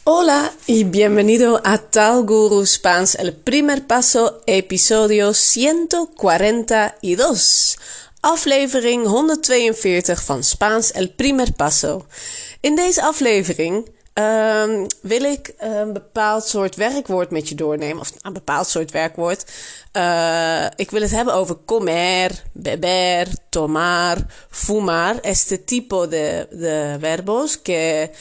Hola y bienvenido a Tal Guru Spaans, el primer paso, episodio 142. Aflevering 142 van Spaans El Primer Paso. In deze aflevering wil ik een bepaald soort werkwoord met je doornemen. Of een bepaald soort werkwoord. Ik wil het hebben over comer, beber, tomar, fumar. Este tipo de verbos que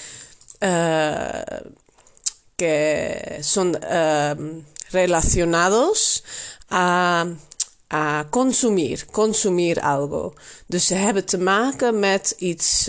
son relacionados a consumir algo. Dus ze hebben te maken met iets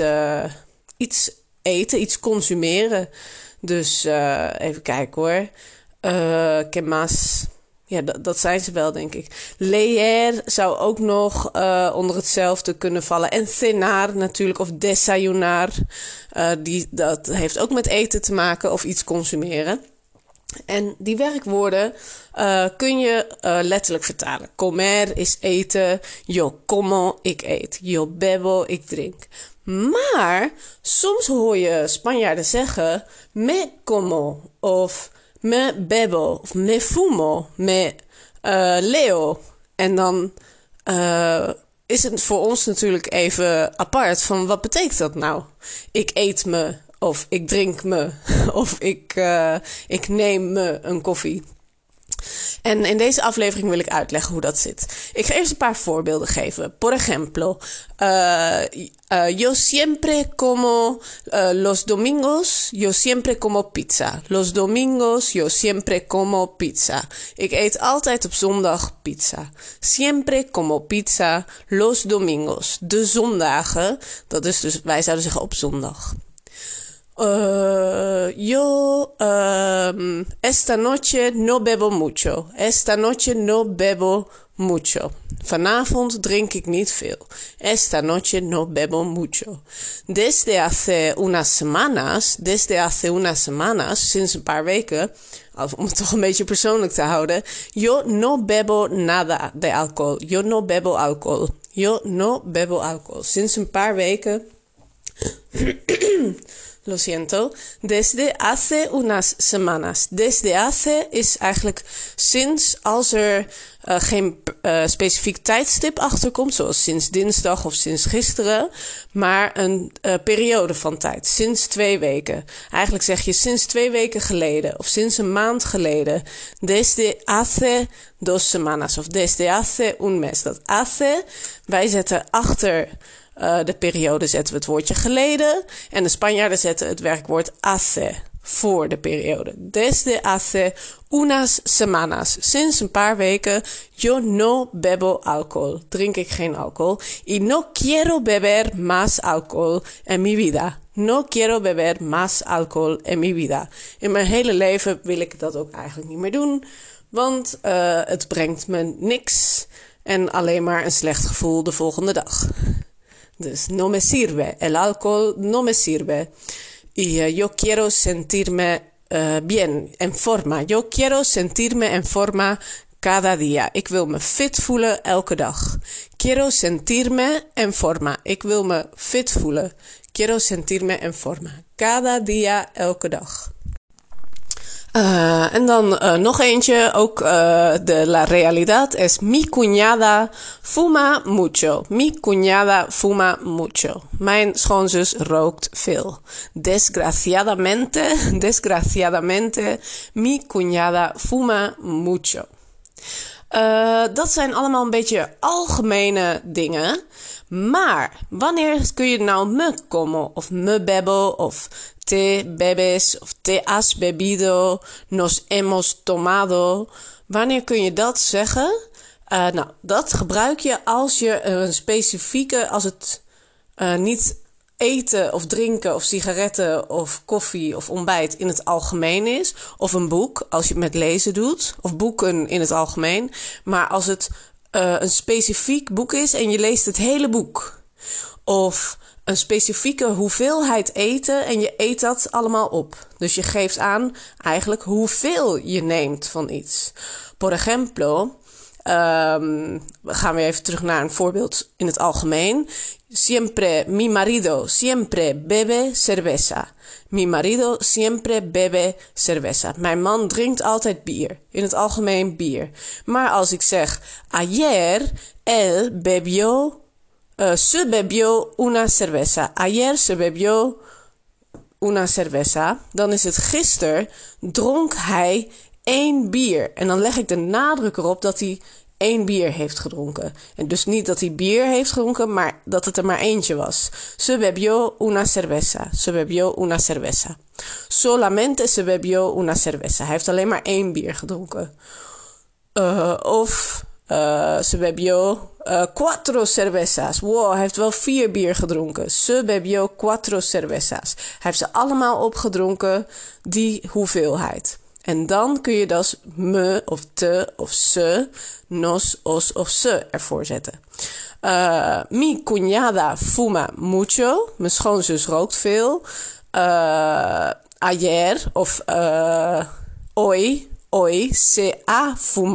eten, iets consumeren. Dus even kijken hoor. ¿Qué más? Ja, dat zijn ze wel, denk ik. Leer zou ook nog onder hetzelfde kunnen vallen. En cenar natuurlijk, of desayunar. Dat heeft ook met eten te maken of iets consumeren. En die werkwoorden kun je letterlijk vertalen. Comer is eten. Yo como, ik eet. Yo bebo, ik drink. Maar soms hoor je Spanjaarden zeggen me como of me bebo of me fumo, me leo. En dan is het voor ons natuurlijk even apart van wat betekent dat nou? Ik eet me of ik drink me of ik neem me een koffie. En in deze aflevering wil ik uitleggen hoe dat zit. Ik ga eerst een paar voorbeelden geven. Por ejemplo, yo siempre como los domingos, yo siempre como pizza. Los domingos, yo siempre como pizza. Ik eet altijd op zondag pizza. Siempre como pizza los domingos. De zondagen, dat is dus, wij zouden zeggen op zondag. Yo esta noche no bebo mucho. Esta noche no bebo mucho. Vanavond drink ik niet veel. Esta noche no bebo mucho. Desde hace unas semanas, sinds een paar weken, om het toch een beetje persoonlijk te houden, yo no bebo nada de alcohol. Yo no bebo alcohol. Yo no bebo alcohol. Sinds een paar weken Lo siento. Desde hace unas semanas. Desde hace is eigenlijk sinds, als er geen specifiek tijdstip achterkomt, zoals sinds dinsdag of sinds gisteren, maar een periode van tijd. Sinds 2 weken. Eigenlijk zeg je sinds 2 weken geleden of sinds een maand geleden. Desde hace 2 semanas of desde hace un mes. Dat hace, wij zetten achter de periode zetten we het woordje geleden. En de Spanjaarden zetten het werkwoord hace voor de periode. Desde hace unas semanas. Sinds een paar weken. Yo no bebo alcohol. Drink ik geen alcohol. Y no quiero beber más alcohol en mi vida. No quiero beber más alcohol en mi vida. In mijn hele leven wil ik dat ook eigenlijk niet meer doen. Want het brengt me niks. En alleen maar een slecht gevoel de volgende dag. Dus no me sirve, el alcohol no me sirve. Y yo quiero sentirme bien, en forma. Yo quiero sentirme en forma cada día. Ik wil me fit voelen elke dag. Quiero sentirme en forma. Ik wil me fit voelen. Quiero sentirme en forma. Cada día, elke dag. En dan nog eentje, ook de la realidad es mi cuñada fuma mucho. Mi cuñada fuma mucho. Mijn schoonzus rookt veel. Desgraciadamente, mi cuñada fuma mucho. Dat zijn allemaal een beetje algemene dingen. Maar wanneer kun je nou me como of me bebo of te bebes of te has bebido, nos hemos tomado? Wanneer kun je dat zeggen? Nou, dat gebruik je als je een specifieke, als het niet eten of drinken of sigaretten of koffie of ontbijt in het algemeen is. Of een boek, als je het met lezen doet. Of boeken in het algemeen. Maar als het een specifiek boek is en je leest het hele boek. Of een specifieke hoeveelheid eten en je eet dat allemaal op. Dus je geeft aan eigenlijk hoeveel je neemt van iets. Por ejemplo, We gaan weer even terug naar een voorbeeld in het algemeen. Mi marido siempre bebe cerveza. Mi marido siempre bebe cerveza. Mijn man drinkt altijd bier. In het algemeen bier. Maar als ik zeg, ayer él bebió, se bebió una cerveza. Ayer se bebió una cerveza. Dan is het gisteren dronk hij 1 bier. En dan leg ik de nadruk erop dat hij 1 bier heeft gedronken. En dus niet dat hij bier heeft gedronken, maar dat het er maar eentje was. Se bebió una cerveza. Se bebió una cerveza. Solamente se bebió una cerveza. Hij heeft alleen maar 1 bier gedronken. Se bebió 4 cervezas. Wow, hij heeft wel 4 bier gedronken. Se bebió 4 cervezas. Hij heeft ze allemaal opgedronken, die hoeveelheid. En dan kun je dus me of te of ze, nos, os of ze ervoor zetten. Mi cuñada fuma mucho. Mijn schoonzus rookt veel. Ayer of hoy se ha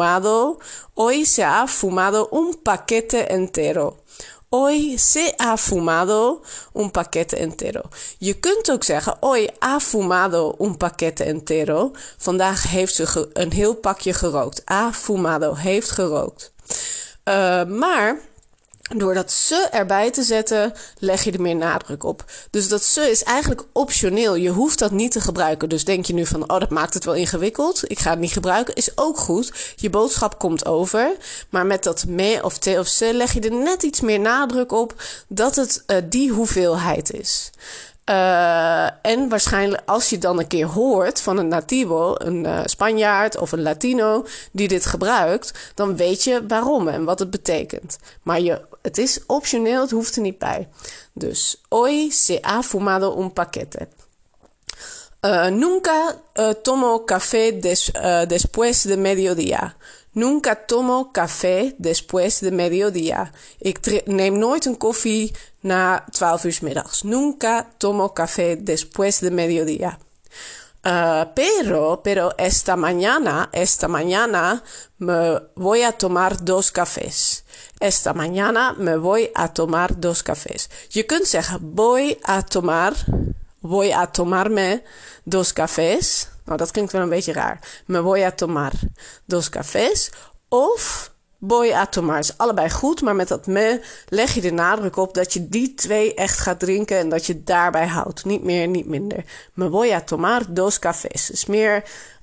fumado un paquete entero. Hoy se ha fumado un paquete entero. Je kunt ook zeggen, hoy ha fumado un paquete entero. Vandaag heeft ze een heel pakje gerookt. Ha fumado, heeft gerookt. Maar door dat ze erbij te zetten, leg je er meer nadruk op. Dus dat ze is eigenlijk optioneel. Je hoeft dat niet te gebruiken. Dus denk je nu van, dat maakt het wel ingewikkeld. Ik ga het niet gebruiken. Is ook goed. Je boodschap komt over. Maar met dat me of te of ze leg je er net iets meer nadruk op dat het die hoeveelheid is. En waarschijnlijk als je dan een keer hoort van een nativo, een Spanjaard of een Latino die dit gebruikt, dan weet je waarom en wat het betekent. Maar het is optioneel, het hoeft er niet bij. Dus, hoy se ha fumado un paquete. Nunca tomo café después de mediodía. Nunca tomo café después de mediodía. Ik neem nooit een koffie na 12 uur 's middags. Nunca tomo café después de mediodía. Pero esta mañana me voy a tomar 2 cafés. Esta mañana me voy a tomar 2 cafés. Je kunt zeggen voy a tomarme 2 cafés. Nou, dat klinkt wel een beetje raar. Me voy a tomar 2 cafés. Of voy a tomar. Is allebei goed, maar met dat me leg je de nadruk op dat je die 2 echt gaat drinken en dat je het daarbij houdt. Niet meer, niet minder. Me voy a tomar 2 cafés. Is meer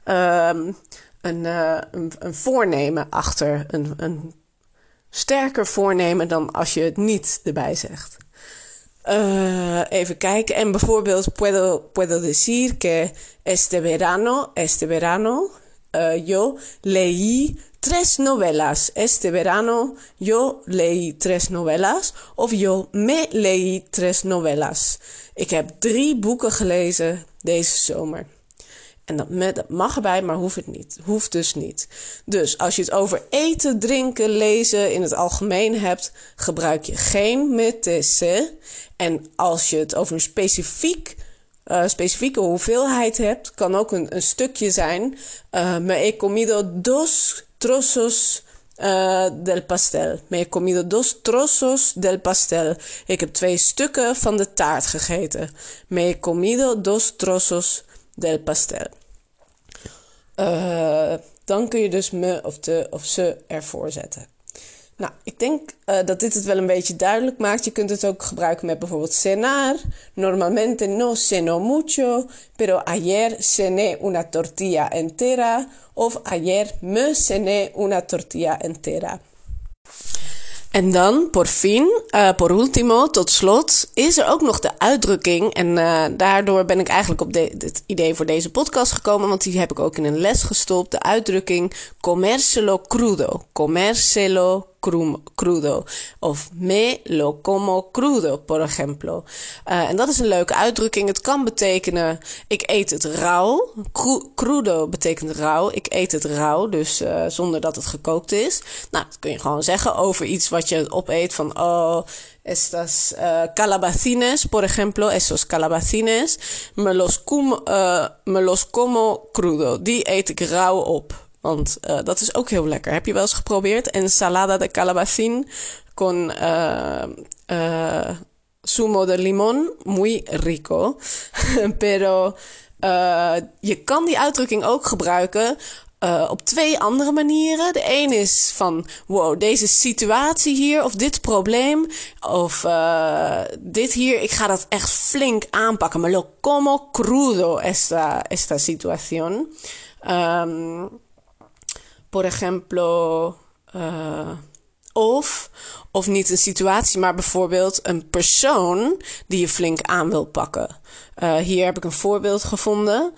een voornemen achter. Een sterker voornemen dan als je het niet erbij zegt. Even kijken. En bijvoorbeeld puedo decir que este verano yo leí 3 novelas. Este verano yo leí 3 novelas. Of yo me leí 3 novelas. Ik heb 3 boeken gelezen deze zomer. En dat mag erbij, maar hoeft dus niet. Dus als je het over eten, drinken, lezen in het algemeen hebt, gebruik je geen me, te, se. En als je het over een specifieke hoeveelheid hebt, kan ook een stukje zijn. Me he comido 2 trozos del pastel. Me he comido 2 trozos del pastel. Ik heb 2 stukken van de taart gegeten. Me he comido 2 trozos del pastel. Dan kun je dus me of te of ze ervoor zetten. Nou, ik denk dat dit het wel een beetje duidelijk maakt. Je kunt het ook gebruiken met bijvoorbeeld cenar. Normalmente no ceno mucho, pero ayer cené una tortilla entera. Of ayer me cené una tortilla entera. En dan, por último, tot slot, is er ook nog de uitdrukking. En daardoor ben ik eigenlijk op dit idee voor deze podcast gekomen, want die heb ik ook in een les gestopt. De uitdrukking comérselo crudo. Comérselo crudo. Of me lo como crudo, por ejemplo. En dat is een leuke uitdrukking. Het kan betekenen, ik eet het rauw. Crudo betekent rauw. Ik eet het rauw, dus zonder dat het gekookt is. Nou, dat kun je gewoon zeggen over iets wat je opeet van, estas calabacines, por ejemplo, esos calabacines, me los como crudo. Die eet ik rauw op. Want dat is ook heel lekker. Heb je wel eens geprobeerd? Ensalada de calabacín con zumo de limón. Muy rico. Pero je kan die uitdrukking ook gebruiken op 2 andere manieren. De een is van, wow, deze situatie hier, of dit probleem, of dit hier, ik ga dat echt flink aanpakken. Me lo como crudo esta situación. Por ejemplo, of niet een situatie, maar bijvoorbeeld een persoon die je flink aan wil pakken. Hier heb ik een voorbeeld gevonden.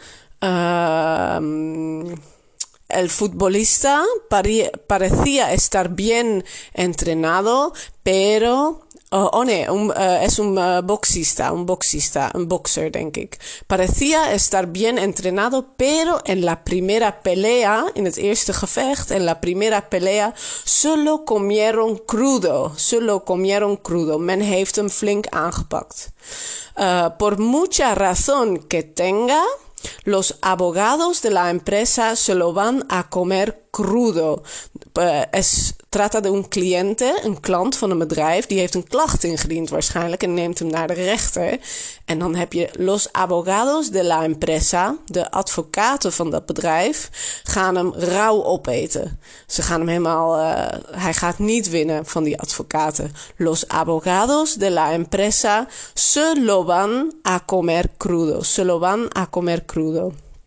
El futbolista parecía estar bien entrenado, pero... es un boxer, denk ik. Parecía estar bien entrenado, pero en la primera pelea, in het eerste gevecht, en la primera pelea, solo comieron crudo. Men heeft hem flink aangepakt. Por mucha razón que tenga, los abogados de la empresa se lo van a comer crudo. Trata de un cliente, een klant van een bedrijf, die heeft een klacht ingediend waarschijnlijk en neemt hem naar de rechter. En dan heb je los abogados de la empresa, de advocaten van dat bedrijf, gaan hem rauw opeten. Ze gaan hem helemaal, hij gaat niet winnen van die advocaten. Los abogados de la empresa se lo van a comer crudo.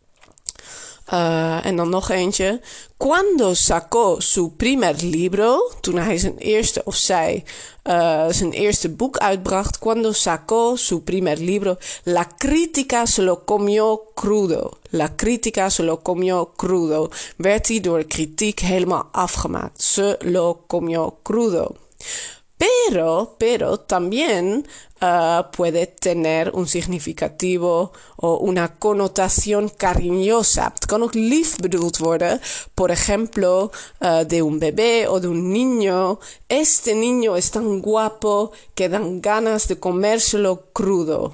En dan nog eentje. Cuando sacó su primer libro, toen hij zijn eerste, of zij, zijn eerste boek uitbracht. Cuando sacó su primer libro, la crítica se lo comió crudo. Werd hij door de kritiek helemaal afgemaakt. Se lo comió crudo. Pero también puede tener un significativo o una connotación cariñosa. Het kan ook lief bedoeld worden. Por ejemplo, de un bebé o de un niño. Este niño es tan guapo que dan ganas de comérselo crudo.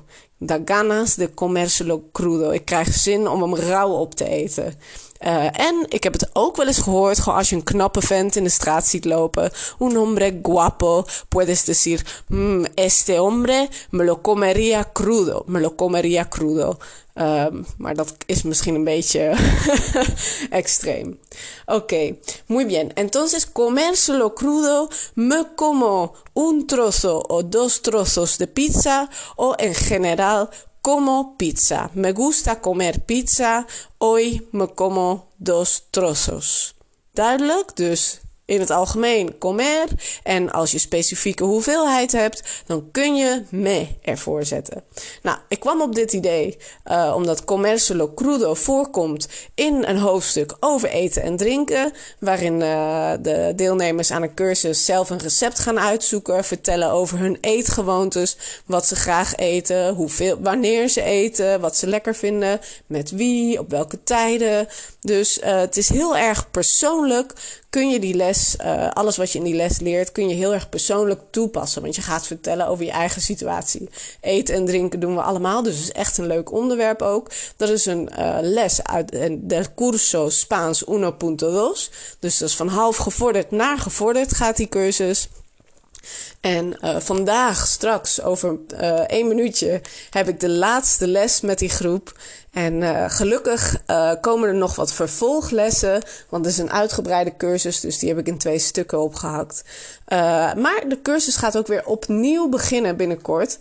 Ik krijg zin om hem rauw op te eten. En ik heb het ook wel eens gehoord, gewoon als je een knappe vent in de straat ziet lopen. Un hombre guapo, puedes decir, este hombre me lo comería crudo. Maar dat is misschien een beetje extreem. Okay, muy bien. Entonces, comérselo crudo, me como un trozo o 2 trozos de pizza, o en general, como pizza. Me gusta comer pizza. Hoy me como 2 trozos. Duidelijk? Dus in het algemeen comer. En als je specifieke hoeveelheid hebt, dan kun je me ervoor zetten. Nou, ik kwam op dit idee omdat comérselo crudo voorkomt in een hoofdstuk over eten en drinken, waarin de deelnemers aan een cursus zelf een recept gaan uitzoeken, vertellen over hun eetgewoontes, wat ze graag eten, wanneer ze eten, wat ze lekker vinden, met wie, op welke tijden. Dus het is heel erg persoonlijk. Kun je die les, alles wat je in die les leert, kun je heel erg persoonlijk toepassen. Want je gaat vertellen over je eigen situatie. Eten en drinken doen we allemaal, dus het is echt een leuk onderwerp ook. Dat is een les uit del curso Spaans 1.2. Dus dat is van half gevorderd naar gevorderd gaat die cursus. En vandaag, straks, over 1 minuutje, heb ik de laatste les met die groep. En gelukkig komen er nog wat vervolglessen, want het is een uitgebreide cursus, dus die heb ik in 2 stukken opgehakt. Maar de cursus gaat ook weer opnieuw beginnen binnenkort.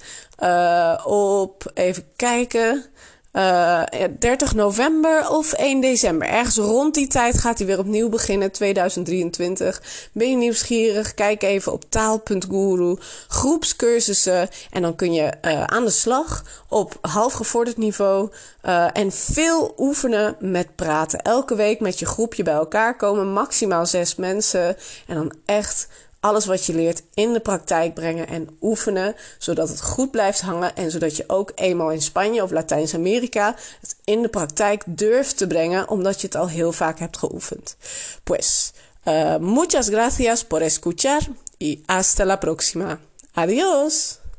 Even kijken... 30 november of 1 december. Ergens rond die tijd gaat hij weer opnieuw beginnen, 2023. Ben je nieuwsgierig? Kijk even op taal.guru, groepscursussen. En dan kun je aan de slag op halfgevorderd niveau. En veel oefenen met praten. Elke week met je groepje bij elkaar komen. Maximaal 6 mensen. En dan echt alles wat je leert in de praktijk brengen en oefenen, zodat het goed blijft hangen en zodat je ook eenmaal in Spanje of Latijns-Amerika het in de praktijk durft te brengen, omdat je het al heel vaak hebt geoefend. Pues, muchas gracias por escuchar y hasta la próxima. Adiós!